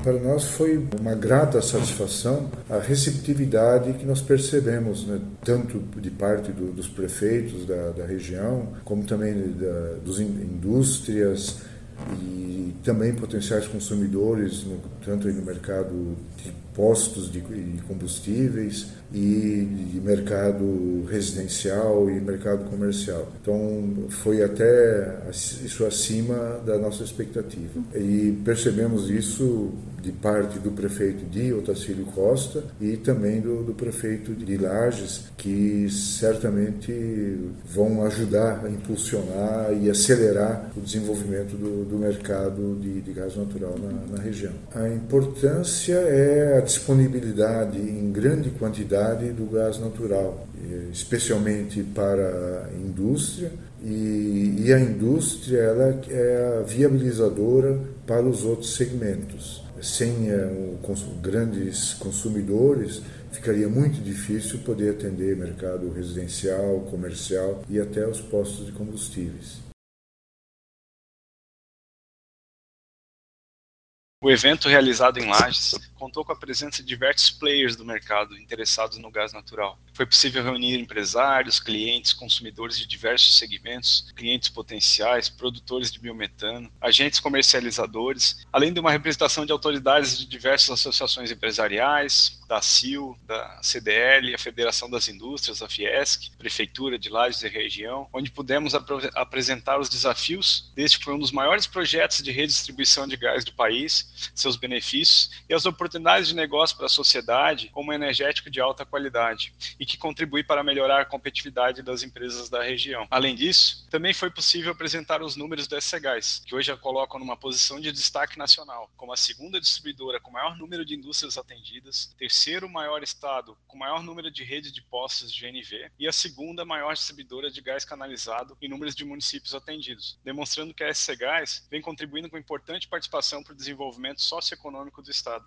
Para nós foi uma grata satisfação a receptividade que nós percebemos, né, tanto de parte dos prefeitos da região, como também das indústrias e também potenciais consumidores, tanto no mercado de postos de combustíveis e de mercado residencial e mercado comercial. Então, foi até isso acima da nossa expectativa. E percebemos isso de parte do prefeito de Otacílio Costa e também do prefeito de Lages, que certamente vão ajudar a impulsionar e acelerar o desenvolvimento do mercado de gás natural na região. A importância é a disponibilidade em grande quantidade do gás natural, especialmente para a indústria, e a indústria ela é a viabilizadora para os outros segmentos. Sem grandes consumidores, ficaria muito difícil poder atender mercado residencial, comercial e até os postos de combustíveis. O evento realizado em Lages contou com a presença de diversos players do mercado interessados no gás natural. Foi possível reunir empresários, clientes, consumidores de diversos segmentos, clientes potenciais, produtores de biometano, agentes comercializadores, além de uma representação de autoridades de diversas associações empresariais, da CIL, da CDL, a Federação das Indústrias, a Fiesc, Prefeitura de Lages e região, onde pudemos apresentar os desafios deste que foi um dos maiores projetos de redistribuição de gás do país, seus benefícios e as oportunidades de negócio para a sociedade como energético de alta qualidade e que contribui para melhorar a competitividade das empresas da região. Além disso, também foi possível apresentar os números do SC Gás, que hoje a colocam numa posição de destaque nacional, como a segunda distribuidora com maior número de indústrias atendidas, terceiro maior estado com maior número de redes de postos de GNV e a segunda maior distribuidora de gás canalizado em números de municípios atendidos, demonstrando que a SC Gás vem contribuindo com importante participação para o desenvolvimento socioeconômico do estado.